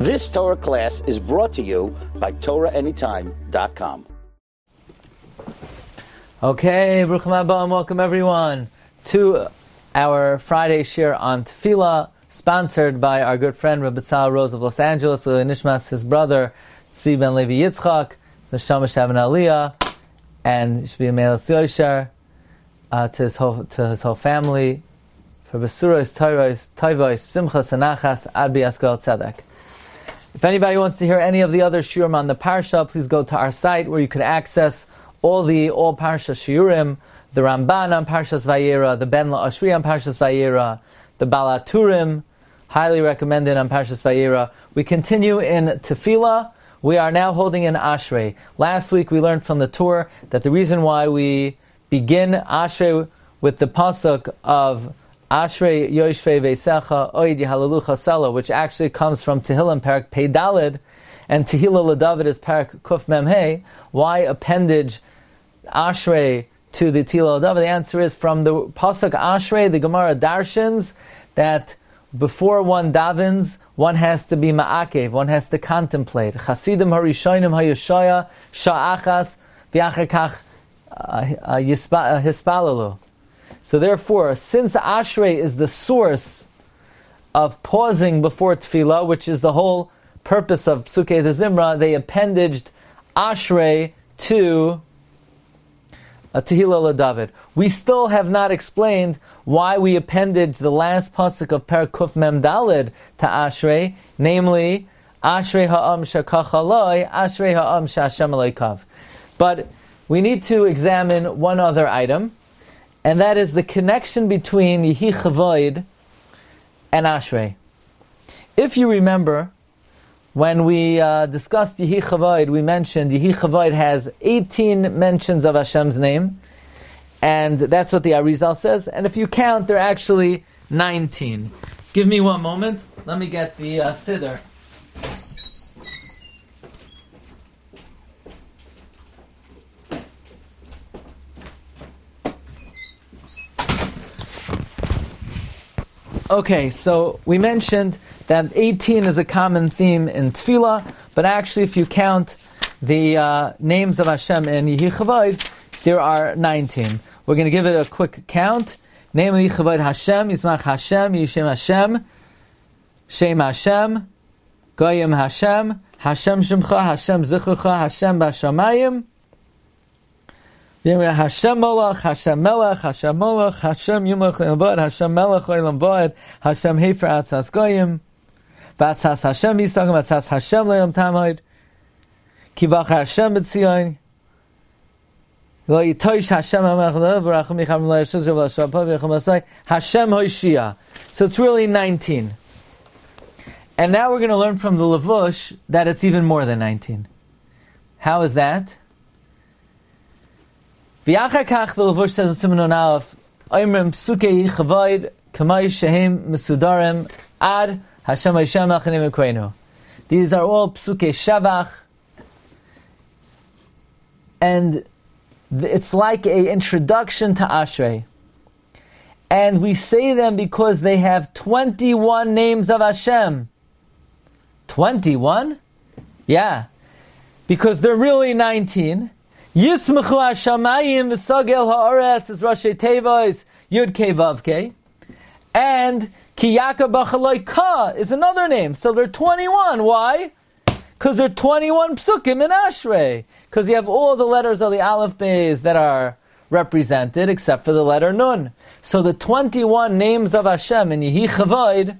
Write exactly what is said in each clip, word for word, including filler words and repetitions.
This Torah class is brought to you by Torah Anytime dot com. Okay, Bruchim Haba, and welcome everyone to our Friday shir on Tefillah, sponsored by our good friend Rabbi Tzal Rose of Los Angeles, Nishmas, his brother Tzvi Ben Levi Yitzchak, Neshama Shavan Aliyah, and Shbi Meil Tzoyshar, uh, to his whole to his whole family, for Besuros, Tayros, Tayvos, Simchas, and Nachas, Ad B'Yaskol Tzedek. If anybody wants to hear any of the other shiurim on the parsha, please go to our site where you can access all the all parsha shiurim, the Ramban on Parshas Vayera, the Ben La'ashri on Parshas Vayera, the Balaturim, highly recommended on Parshas Vayera. We continue in Tefillah. We are now holding in Ashrei. Last week we learned from the Torah that the reason why we begin Ashrei with the pasuk of Ashrei Yoshvei Veisecha Oid Yehalalucha Sela, which actually comes from Tehillim Parak Pei Daled, and Tehillah LeDavid is Parak Kuf Mem Hey. Why appendage Ashrei to the Tehillah LeDavid? The answer is from the pasuk Ashrei. The Gemara darshans that before one davens, one has to be ma'akev, one has to contemplate. Chasidim harishonim hayashaya sha'achas v'achar kach hispalalu. So therefore, since Ashrei is the source of pausing before Tefillah, which is the whole purpose of Psukei de Zimra, they appendaged Ashrei to uh, Tehillah LeDavid. We still have not explained why we appendaged the last pasuk of Per Kuf Mem Daled to Ashrei, namely Ashrei ha'am shekach aloi, Ashrei ha'am she'Hashem aleikav. But we need to examine one other item, and that is the connection between Yehi Chavoid and Ashrei. If you remember, when we uh, discussed Yehi Chavoid, we mentioned Yehi Chavoid has eighteen mentions of Hashem's name, and that's what the Arizal says. And if you count, there are actually nineteen. Give me one moment. Let me get the uh, Siddur. Okay, so we mentioned that eighteen is a common theme in Tefillah, but actually if you count the uh, names of Hashem in Yehi Chavoid, there are nineteen. We're going to give it a quick count. Namely, Chavoid Hashem, Yismach Hashem, Yishem Hashem, Shem Hashem, Goyim Hashem, Hashem Shemcha, Hashem Zichrucha, Hashem Bashamayim, Hashem Molach, Hashem Melech, Hashem Molach, Hashem Yumach Le'Avad, Hashem Melech Le'Vad, Hashem Hefer Atzas Goyim, Vatzas Hashem Yisagim, Vatzas Hashem Le'Yom Tamoid, Kivach Hashem B'Tzion, Lo Yitosh Hashem HaMelech Le'Vad, V'rachum Yicham Le'Yeshuz Yav L'Shapav Yicham L'Sai, Hashem Hoshia. So it's really nineteen. And now we're going to learn from the Levush that it's even more than nineteen. How is that? V'yachar kach, the Levush says in Siman Aleph, Oimrim Psukei Chavoid Kamay Shehem Mesudarim Ad Hashem Hashem Achanim Ekreinu. These are all Psukei Shavach, and it's like an introduction to Ashrei. And we say them because they have twenty-one names of Hashem. twenty-one? Yeah. Because they're really nineteen. Yismachu Hashamayim v'Sagel Haaretz is Rashi Teivos Yud Kei Vav Kei, and Ki Yaakov B'Chaloi Ka is another name. So they're twenty-one. Why? Because there are twenty-one psukim in Ashrei. Because you have all the letters of the Aleph Beis that are represented, except for the letter Nun. So the twenty-one names of Hashem in Yehi Chavoid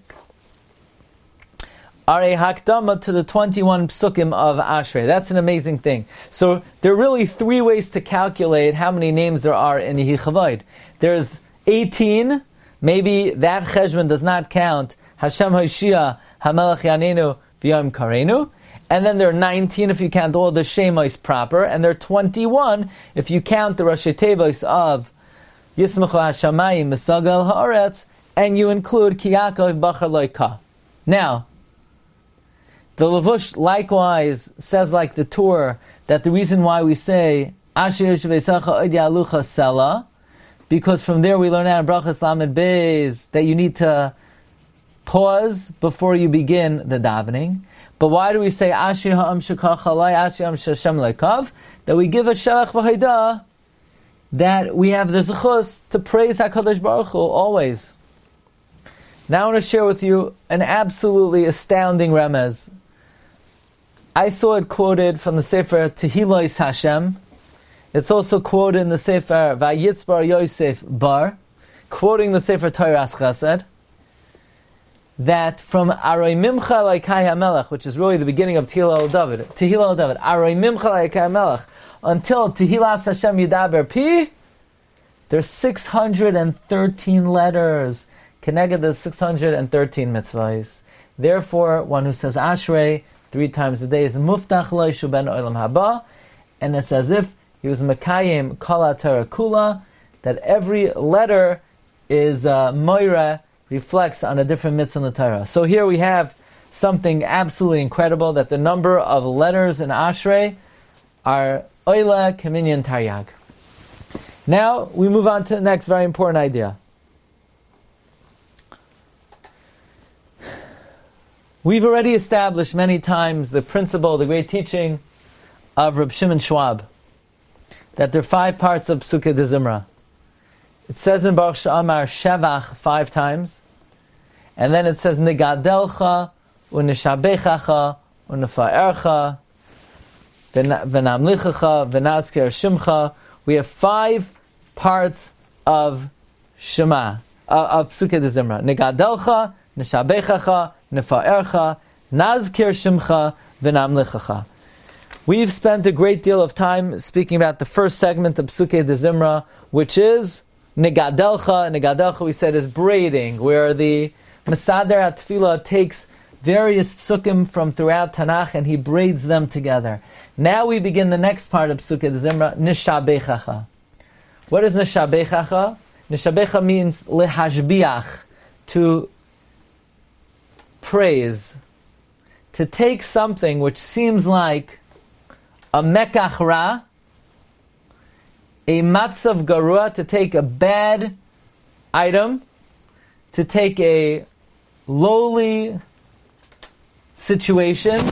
are a hakdama to the twenty-one psukim of Ashrei. That's an amazing thing. So there are really three ways to calculate how many names there are in Yehi Chavoid. There's eighteen. Maybe that cheshbon does not count Hashem Hoshia, Hamelech Yanenu, V'yom Karenu. And then there are nineteen if you count all the Shemos proper, and there are twenty-one if you count the Rashi Teivos of Yismachu Hashamayim Mesagal Haaretz, and you include Ki Yaakov B'Chaloi Ka. Now, the Levush likewise says, like the Torah, that the reason why we say Asher Yeshveisacha Od Yalucha Sela, because from there we learn out in Brachas Lamed Beis that you need to pause before you begin the davening. But why do we say Ashri ha'am shekach alai, Ashri ha'am sheshem leikav? That we give a shalach v'haidah, that we have the zechus to praise HaKadosh Baruch Hu always. Now I want to share with you an absolutely astounding remez. I saw it quoted from the Sefer Tehillah Hashem. It's also quoted in the Sefer Vayitzbar Yosef Bar, quoting the Sefer Toras Chesed, that from Aroi Mimcha Laikai HaMelech, which is really the beginning of Tehillah al David, Tehillah al David, Aroi Mimcha Laikai HaMelech, until Tehillah Hashem Yidaber Pi, there's six hundred thirteen letters. Keneged the six hundred thirteen mitzvahs. Therefore, one who says Ashrei three times a day is Muftach Lo Yishu Ben Olam Haba, and it's as if he was Mekayim Kol HaTorah Kula, that every letter is uh, Moira, reflects on a different mitzvah in the Torah. So here we have something absolutely incredible, that the number of letters in Ashrei are Oila Keminyan Taryag. Now we move on to the next very important idea. We've already established many times the principle, the great teaching of Reb Shimon Schwab, that there are five parts of Psukei de Zimra. It says in Baruch She'amar Shevach five times, and then it says Nigadelcha, Unishabechacha, Unifa'ercha, V'namlichacha, V'nazker Shimcha. We have five parts of Shema, uh, of Psukei de Zimra. Nigadelcha, Nishabechacha, Nefa'ercha, Nazkir Shimcha, V'namlichacha. We've spent a great deal of time speaking about the first segment of Psukei de Zimra, which is Nigadelcha. Nigadelcha, we said, is braiding, where the Mesader HaTfilah takes various psukim from throughout Tanakh and he braids them together. Now we begin the next part of Psukei de Zimra, Nishabechacha. What is Nishabechacha? Nishabecha means lehashbiach, to praise, to take something which seems like a mekach ra, a matzav garua, to take a bad item, to take a lowly situation,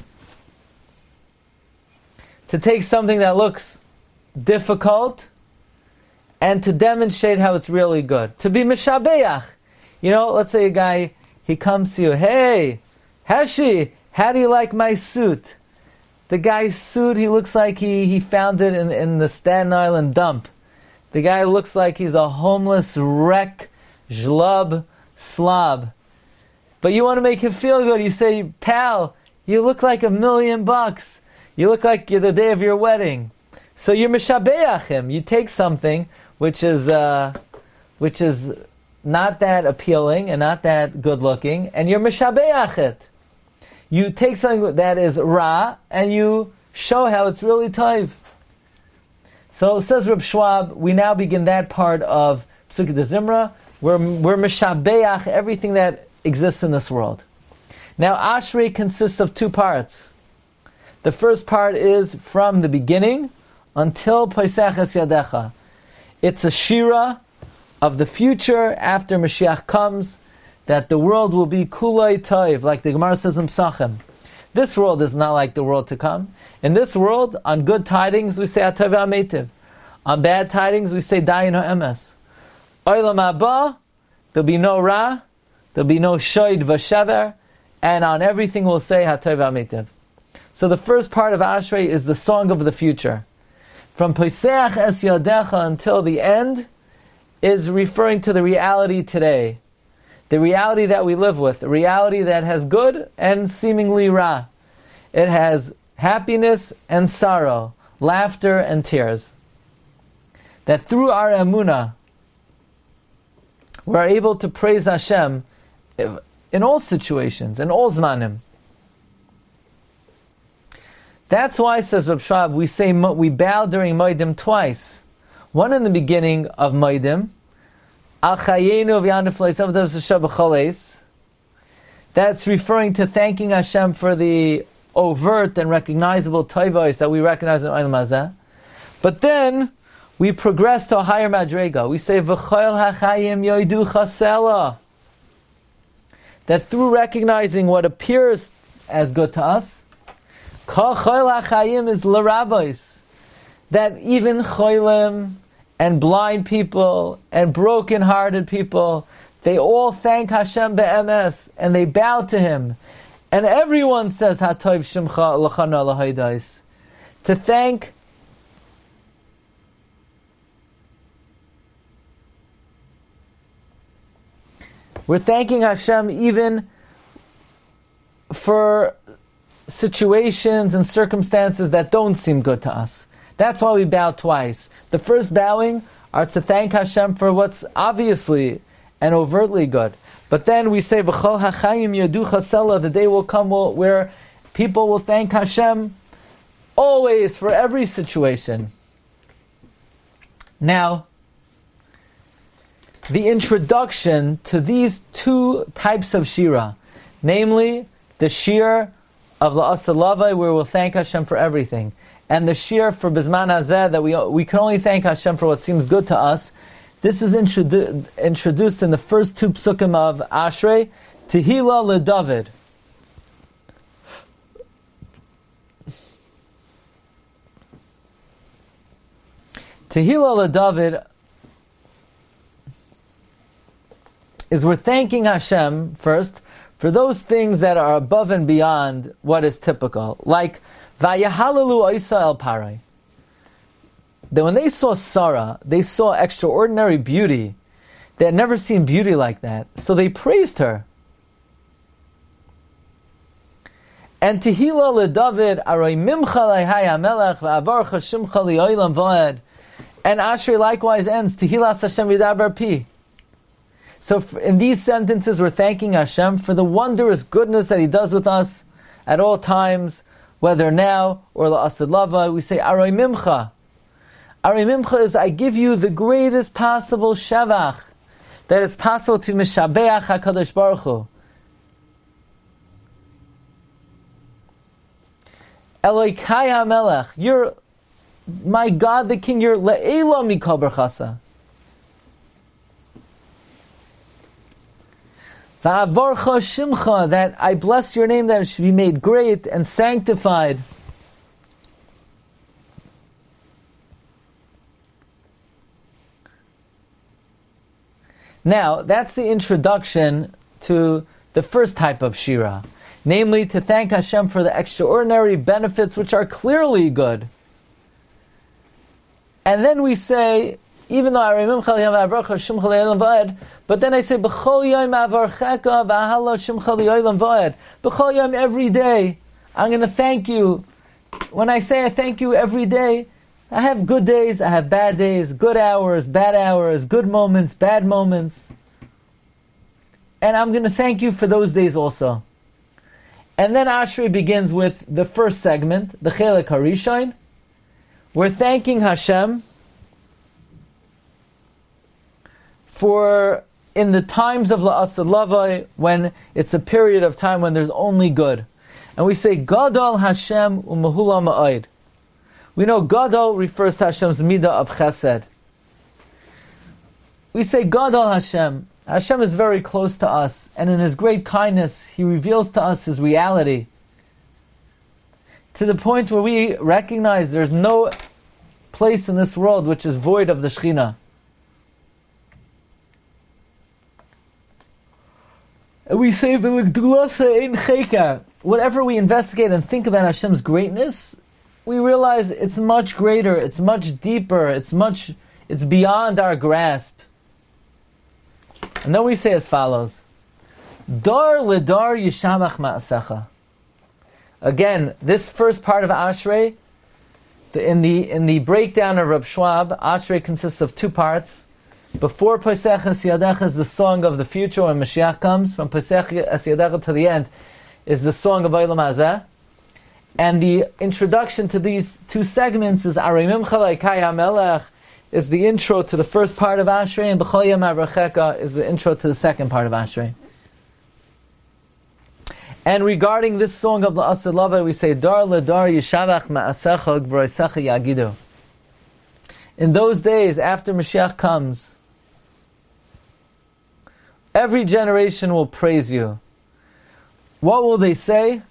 to take something that looks difficult, and to demonstrate how it's really good. To be mishabeach. You know, let's say a guy, he comes to you, hey, Heshi, how do you like my suit? The guy's suit, he looks like he, he found it in, in the Staten Island dump. The guy looks like he's a homeless wreck, zhlub, slob. But you want to make him feel good. You say, pal, you look like a million bucks. You look like you're the day of your wedding. So you're mishabeach him. You take something which is uh, which is not that appealing and not that good looking, and you're mishabeach it. You take something that is ra, and you show how it's really toiv. So says Reb Schwab, we now begin that part of Psukei de Zimra. We're, we're mishabeach everything that exists in this world. Now Ashrei consists of two parts. The first part is from the beginning until Pesach Es Yadecha. It's a shira of the future after Mashiach comes, that the world will be kulay toiv, like the Gemara says in Psachim. This world is not like the world to come. In this world, on good tidings we say atov ha'metiv. On bad tidings we say dayin ha'emes. Olam haba, there'll be no ra, there'll be no shoyd v'shever, and on everything we'll say hatov ha'metiv. So the first part of Ashrei is the song of the future. From Pesach Es Yadecha until the end is referring to the reality today. The reality that we live with. A reality that has good and seemingly ra. It has happiness and sorrow, laughter and tears. That through our emunah, we're able to praise Hashem in all situations, in all zmanim. That's why, says Reb Schwab, we say we bow during Moedim twice. One in the beginning of Moedim, Al Chayenu v'yaniflei. That's referring to thanking Hashem for the overt and recognizable toivos that we recognize in Olam Hazeh. But then we progress to a higher madrega. We say v'choil hachayim yoidu chasela. that through recognizing what appears as good to us, Kol Choil HaChayim is l'Rabbos, that even cholim and blind people and broken-hearted people, they all thank Hashem be'emes, and they bow to Him. And everyone says, Hatov Shimcha L'chana L'haydais. To thank We're thanking Hashem even for situations and circumstances that don't seem good to us. That's why we bow twice. The first bowing are to thank Hashem for what's obviously and overtly good. But then we say, V'chol hachayim yadu chasela, the day will come where people will thank Hashem always for every situation. Now, the introduction to these two types of shira, namely the shir of La'aseh Lavai, where we'll thank Hashem for everything, and the shir for Bizman Hazeh, that we we can only thank Hashem for what seems good to us. This is introdu- introduced in the first two psukim of Ashrei, Tehillah LeDavid. Tehillah LeDavid is we're thanking Hashem first for those things that are above and beyond what is typical, like Vayahalalu Oisa El Parai. That when they saw Sarah, they saw extraordinary beauty. They had never seen beauty like that, so they praised her. And Tehillah LeDavid Aroi Mimcha Leihai HaMelech V'avarcha Shimcha Li'olam V'ed. And Ashrei likewise ends Tehillah Hashem Yidaber Pi. So in these sentences, we're thanking Hashem for the wondrous goodness that He does with us at all times, whether now or La'aseh Lavai. We say, Aroi Mimcha. Aroi Mimcha is, I give you the greatest possible shevach that is possible to Mishabeach HaKadosh Baruch Hu. Elokai HaMelech, you're my God the King, you're Le'ela Mikol Berchasa. Va'avarcha Shimcha, that I bless your name, that it should be made great and sanctified. Now, that's the introduction to the first type of shira, namely to thank Hashem for the extraordinary benefits which are clearly good. And then we say, even though I remember, but then I say, B'chol yom avarcheka v'ahala shimcha li'olam v'ed. B'chol yom, every day, I'm going to thank you. When I say I thank you every day, I have good days, I have bad days, good hours, bad hours, good moments, bad moments. And I'm going to thank you for those days also. And then Ashrei begins with the first segment, the Chelek HaRishon. We're thanking Hashem for in the times of La'aseh Lavai, when it's a period of time when there's only good. And we say, Gadol Hashem u'mehula ma'od. We know Gadol refers to Hashem's midah of chesed. We say Gadol Hashem. Hashem is very close to us, and in His great kindness, He reveals to us His reality. To the point where we recognize there's no place in this world which is void of the Shekhinah. And we say, whatever we investigate and think about Hashem's greatness, we realize it's much greater, it's much deeper, it's much, it's beyond our grasp. And then we say as follows, Dar ledar yishamach ma'asecha. Again, this first part of Ashrei, the, in the in the breakdown of Reb Schwab, Ashrei consists of two parts. Before Pesach Esyadecha is the song of the future when Mashiach comes. From Pesach Esyadecha to the end is the song of Olam Hazeh. And the introduction to these two segments is Arei Mimcha Le'kai HaMelech, is the intro to the first part of Ashrei, and B'chol Yom Avracheka is the intro to the second part of Ashrei. And regarding this song of La'aseh Lavai, we say, Dar Ledar Yishavach Ma'asecha G'vroisecha Yagidu. In those days, after Mashiach comes, every generation will praise you. what will they say?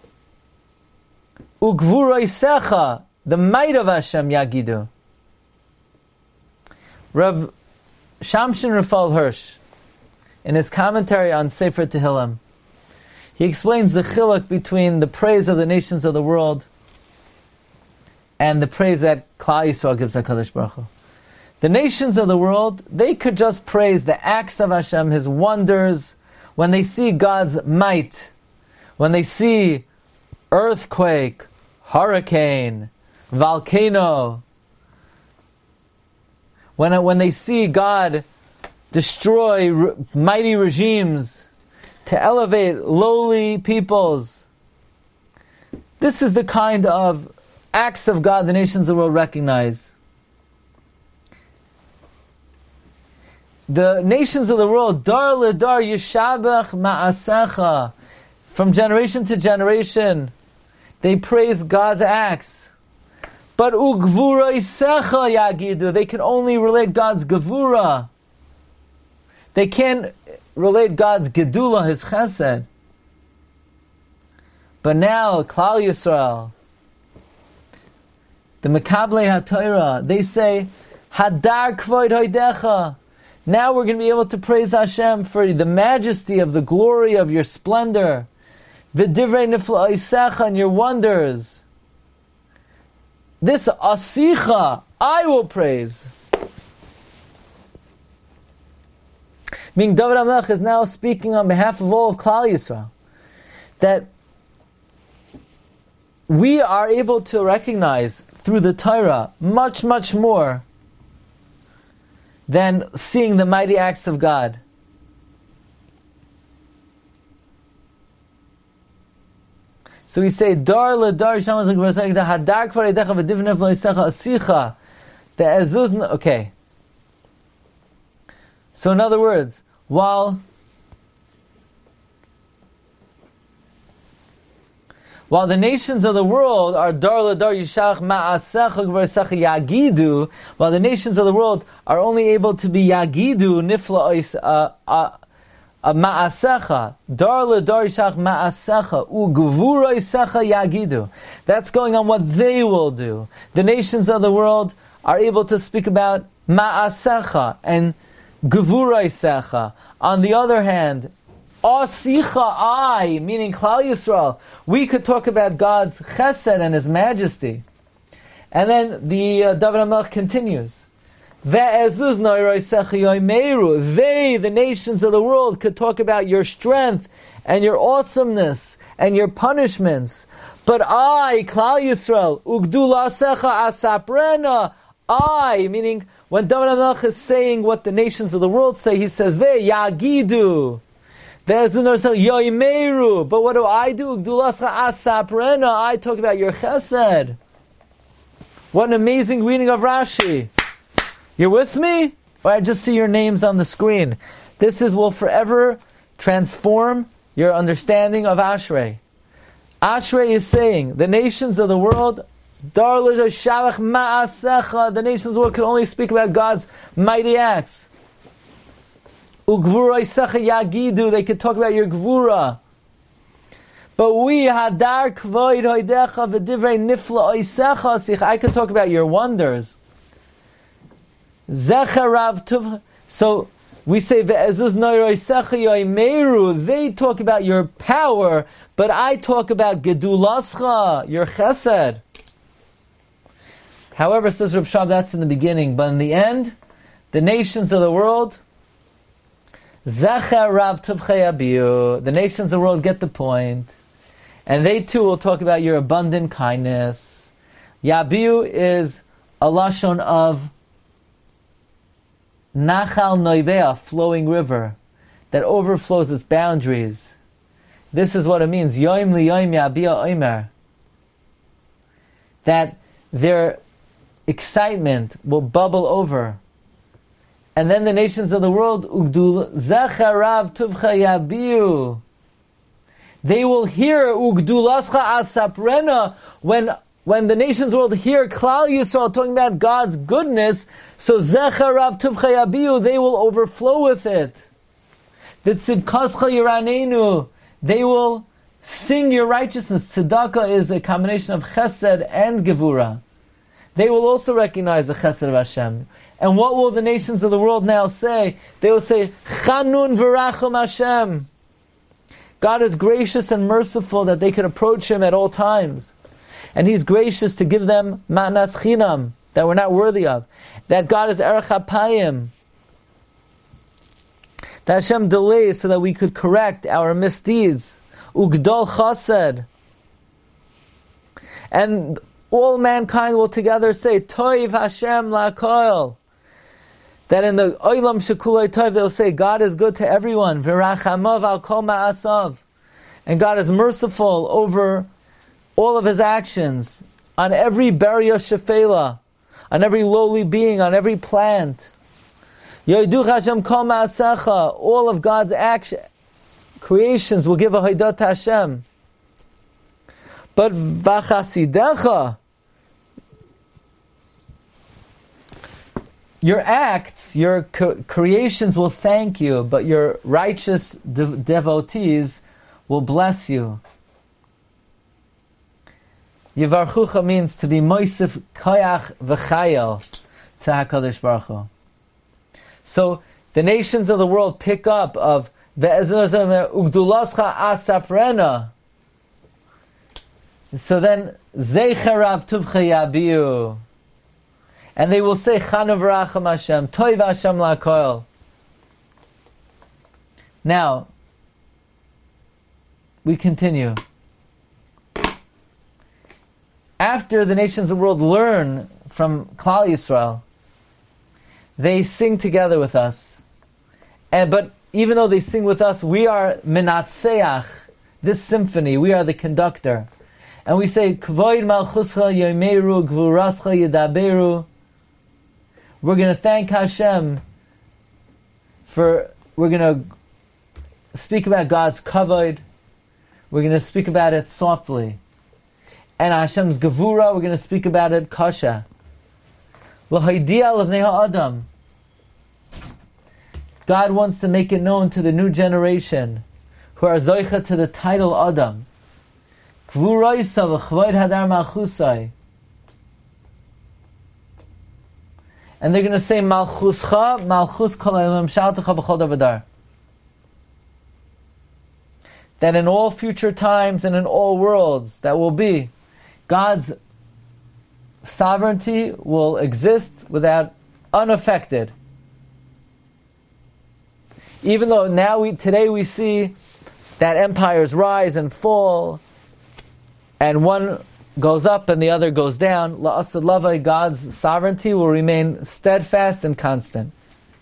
Ugvuraisecha, the might of Hashem yagidu. Reb Shamshin Rafal Hirsch, in his commentary on Sefer Tehillim, he explains the chiluk between the praise of the nations of the world and the praise that Klal Yisrael gives HaKadosh Baruch Hu. The nations of the world, they could just praise the acts of Hashem, His wonders, when they see God's might, when they see earthquake, hurricane, volcano, when, when they see God destroy re- mighty regimes to elevate lowly peoples. This is the kind of acts of God the nations of the world recognize. The nations of the world, dar ledar yishabach ma'asecha, from generation to generation, they praise God's acts. But ugvuraisecha yagidu, they can only relate God's gevura. They can't relate God's gedula, His chesed. But now, Klal Yisrael, the Mekablei HaTorah, they say, Hadar kvoid hoidecha. Now we're going to be able to praise Hashem for the majesty of the glory of your splendor. V'divrei nifla'osecha, and your wonders. This asicha, I will praise. Meaning David HaMelech is now speaking on behalf of all of Klal Yisrael, that we are able to recognize through the Torah much, much more than seeing the mighty acts of God. So we say, Dar ledar shamas l'gvarasek da hadar kvar edecha v'divnev lo'isecha asicha. The ezuz, okay. So in other words, while while the nations of the world are dar ledar yishach ma'asecha gvarasech yagidu, while the nations of the world are only able to be yagidu nifla ois uh, uh, Uh, ma'asecha, dar ledar yishach ma'asecha, ugvura isecha yagidu. That's going on what they will do. The nations of the world are able to speak about ma'asecha and gvura isecha. On the other hand, asicha, I, meaning Klal Yisrael, we could talk about God's chesed and His majesty. And then the uh, David HaMelech continues. They, the nations of the world, could talk about your strength and your awesomeness and your punishments. But I, Klal Yisrael, ugdulasecha asaprena, I, meaning when David HaMelech is saying what the nations of the world say, he says, they, yagidu. But what do I do? Ugdulasecha asaprena, I talk about your chesed. What an amazing reading of Rashi. You're with me? Or I just see your names on the screen. This is will forever transform your understanding of Ashrei. Ashrei is saying, the nations of the world, the nations of the world can only speak about God's mighty acts. They can talk about your gvura. But we, hadar kvoid hoidecha v'divrei nifla oisecha, I can talk about your wonders. So we say they talk about your power, but I talk about gedulascha, your chesed. However, says Reb Shab, that's in the beginning, but in the end, the nations of the world, the nations of the world get the point, and they too will talk about your abundant kindness. Yabiu is a lashon of Nachal Noivea, flowing river, that overflows its boundaries. This is what it means, Yoim liyoim yabia oimer, that their excitement will bubble over. And then the nations of the world, Ugdul Zecharav Tuvcha Yabiu, they will hear Ugdulascha Asaprena when When the nations world hear Klal Yisrael talking about God's goodness, so Zecharav Tuvcha Yabiu, they will overflow with it. The Tzidkascha Yiranenu, they will sing your righteousness. Tzedakah is a combination of chesed and gevura. They will also recognize the chesed of Hashem. And what will the nations of the world now say? They will say, Chanun v'rachum Hashem. God is gracious and merciful that they could approach Him at all times. And He's gracious to give them ma'nas chinam, that we're not worthy of. That God is erech hapayim. That Hashem delays so that we could correct our misdeeds. Ugdol chased. And all mankind will together say, Toiv Hashem la'koil. That in the Olam Shekulei Toiv they'll say, God is good to everyone. V'rachamav al kol ma'asav. And God is merciful over all of His actions. On every beria shefela. On every lowly being, on every plant. Yoiduch Hashem kol ma'asecha. All of God's action, creations will give a haidat to Hashem. But v'chasidecha, your acts, your co- creations will thank you, but your righteous de- devotees will bless you. Yivarchucha means to be moisef koyach v'chayel to HaKadosh Baruch Hu. So the nations of the world pick up of Ugdulascha asaprena. So then Zeicharav Tuvcha Yabiu. And they will say Chanu v'racham Hashem, Toiv Hashem la'koil. Now, we continue. After the nations of the world learn from Klal Yisrael, they sing together with us. And but even though they sing with us, we are menatseach, this symphony, we are the conductor. And we say, Kvoid malchuscha yomeru gvurascha yedaberu. We're going to thank Hashem for, we're going to speak about God's kavod. We're going to speak about it softly. And Hashem's gevura, we're going to speak about it kasha. L'haidia l'vnei ha'adam. God wants to make it known to the new generation who are zoicha to the title Adam. Gvuraisa v'chvoid hadar malchusai. And they're going to say malchuscha, malchus kol ha'olam shaltecha b'chol davadar. That in all future times and in all worlds that will be, God's sovereignty will exist without unaffected. Even though now we today we see that empires rise and fall, and one goes up and the other goes down, la'asad lavai, God's sovereignty will remain steadfast and constant.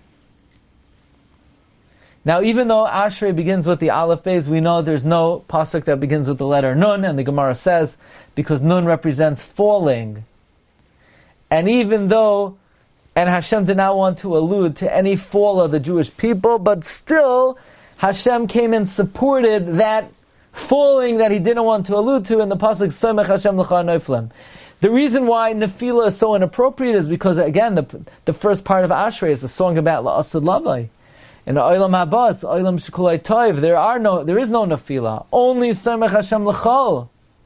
Now, even though Ashrei begins with the Aleph Beis, we know there's no pasuk that begins with the letter Nun, and the Gemara says, because Nun represents falling. And even though, and Hashem did not want to allude to any fall of the Jewish people, but still, Hashem came and supported that falling that He didn't want to allude to in the pasuk Somech Hashem l'cha noiflim. The reason why Nefila is so inappropriate is because, again, the the first part of Ashrei is a song about La'asad Lavai. In the Olam Haba, it's Olam Shekulei Toiv. There are no, there is no Nefila. Only Somech Hashem l'chol.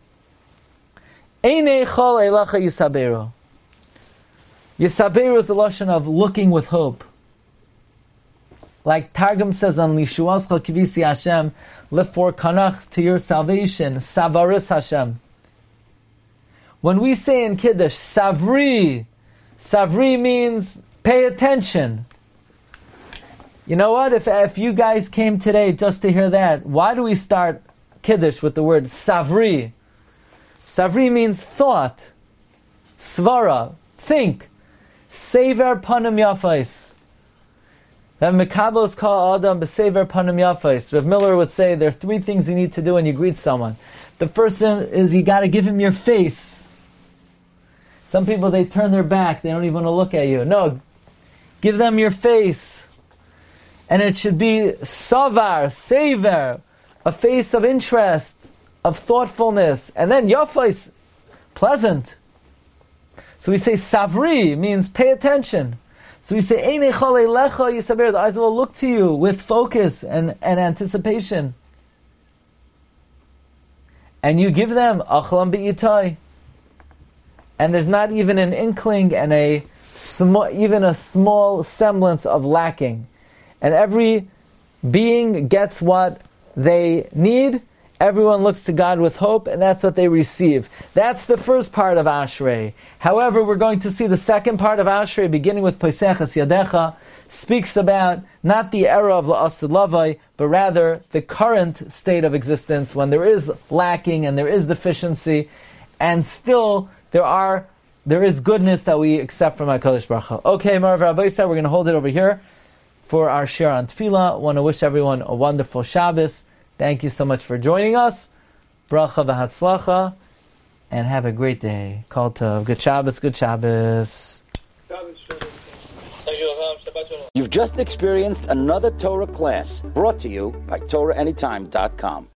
Einei chol eilacha yisaberu. Yisaberu is the lashon of looking with hope. Like Targum says on Lishuascha Kivisi Hashem, lift for Kanach to your salvation, Savaris Hashem. When we say in Kiddush, Savri, Savri means pay attention. You know what? If if you guys came today just to hear that, why do we start Kiddush with the word Savri? Savri means thought, Svara, think, Sever Panim Yafais. Rav Mekabos call Adam b'sever panim yafais. Rav Miller would say there are three things you need to do when you greet someone. The first thing is you got to give him your face. Some people, they turn their back, they don't even want to look at you. No, give them your face. And it should be savar, sever, a face of interest, of thoughtfulness. And then yafais, pleasant. So we say savri, means pay attention. So we say, Einei chol eilecha yisaber, the eyes will look to you with focus and, and anticipation. and you give them achlam b'itai, and there's not even an inkling and a small, even a small semblance of lacking, and every being gets what they need, everyone looks to God with hope, and that's what they receive. That's the first part of Ashrei. However, we're going to see the second part of Ashrei, beginning with Poiseches Yadecha, speaks about not the era of La'asud Lavai, but rather the current state of existence when there is lacking and there is deficiency, and still there are there is goodness that we accept from HaKadosh Baruch Hu. Okay, Marav Rabbi said we're going to hold it over here for our share on Tefillah. I want to wish everyone a wonderful Shabbos. Thank you so much for joining us. Bracha v'hatzlacha, and have a great day. Kol tov. Good Shabbos, good Shabbos. You've just experienced another Torah class brought to you by Torah Anytime dot com.